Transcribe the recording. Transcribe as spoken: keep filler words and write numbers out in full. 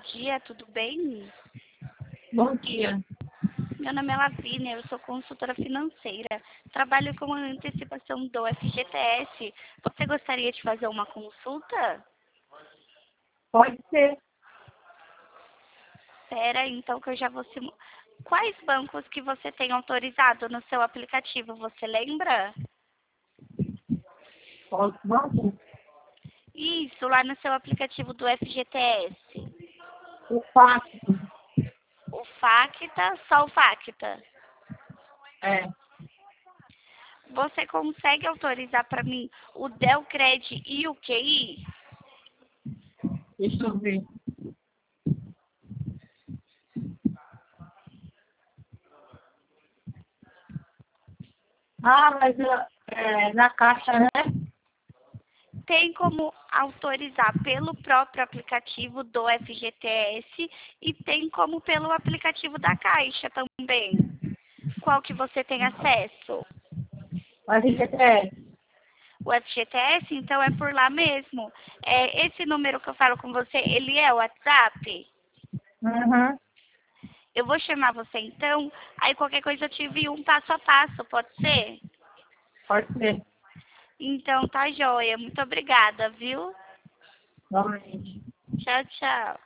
dia, tudo bem? Bom dia. Meu nome é Lavínia, eu sou consultora financeira. Trabalho com a antecipação do F G T S. Você gostaria de fazer uma consulta? Pode ser. Espera, então, que eu já vou... Sim... Quais bancos que você tem autorizado no seu aplicativo, você lembra? Pode, vamos. Isso, lá no seu aplicativo do F G T S. O fato. O Facta, só o Facta. É. Você consegue autorizar para mim o Delcred e o Q I? Deixa eu ver. Ah, mas é, na caixa, né? Tem como autorizar pelo próprio aplicativo do F G T S e tem como pelo aplicativo da Caixa também. Qual que você tem acesso? O F G T S. O F G T S, então, é por lá mesmo. É, esse número que eu falo com você, ele é o WhatsApp? Uhum. Eu vou chamar você, então, aí qualquer coisa eu te envio um passo a passo, pode ser? Pode ser. Então, tá joia. Muito obrigada, viu? Normalmente. Tchau, tchau.